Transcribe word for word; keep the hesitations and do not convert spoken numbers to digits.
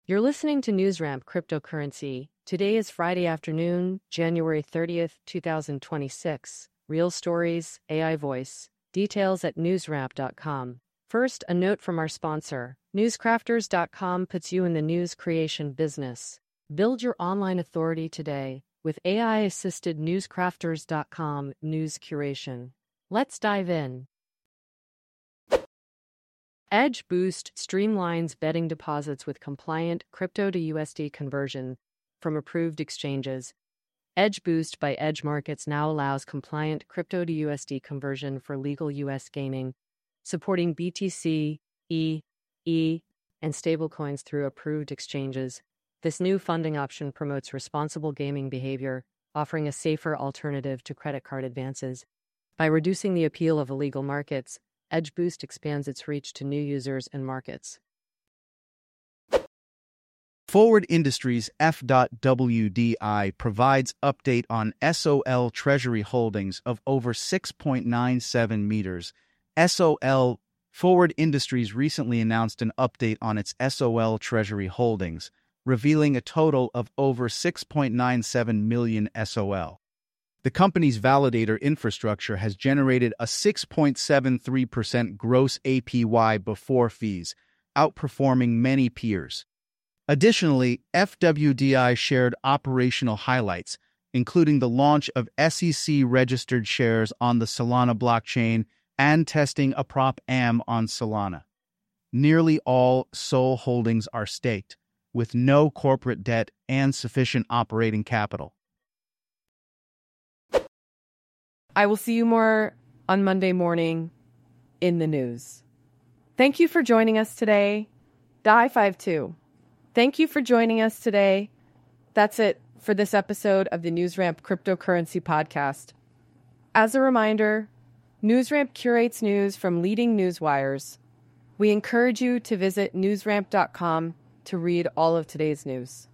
You're listening to NewsRamp Cryptocurrency. Today is Friday afternoon, January thirtieth, two thousand twenty-six. Real stories, A I voice. Details at newsramp dot com. First, a note from our sponsor. newscrafters dot com puts you in the news creation business. Build your online authority today with A I-assisted newscrafters dot com news curation. Let's dive in. Edge Boost streamlines betting deposits with compliant crypto to U S D conversion from approved exchanges. Edge Boost by Edge Markets now allows compliant crypto to U S D conversion for legal U S gaming, supporting B T C, E, E, and stablecoins through approved exchanges. This new funding option promotes responsible gaming behavior, offering a safer alternative to credit card advances. By reducing the appeal of illegal markets, Edge Boost expands its reach to new users and markets. Forward Industries F W D I provides update on S O L Treasury holdings of over six point nine seven meters. S O L Forward Industries recently announced an update on its S O L Treasury holdings, revealing a total of over six point nine seven million S O L. The company's validator infrastructure has generated a six point seven three percent gross A P Y before fees, outperforming many peers. Additionally, F W D I shared operational highlights, including the launch of S E C-registered shares on the Solana blockchain and testing a Prop A M on Solana. Nearly all S O L holdings are staked, with no corporate debt and sufficient operating capital. I will see you more on Monday morning in the news. Thank you for joining us today. Die five two. Thank you for joining us today. That's it for this episode of the NewsRamp Cryptocurrency Podcast. As a reminder, NewsRamp curates news from leading news wires. We encourage you to visit newsramp dot com to read all of today's news.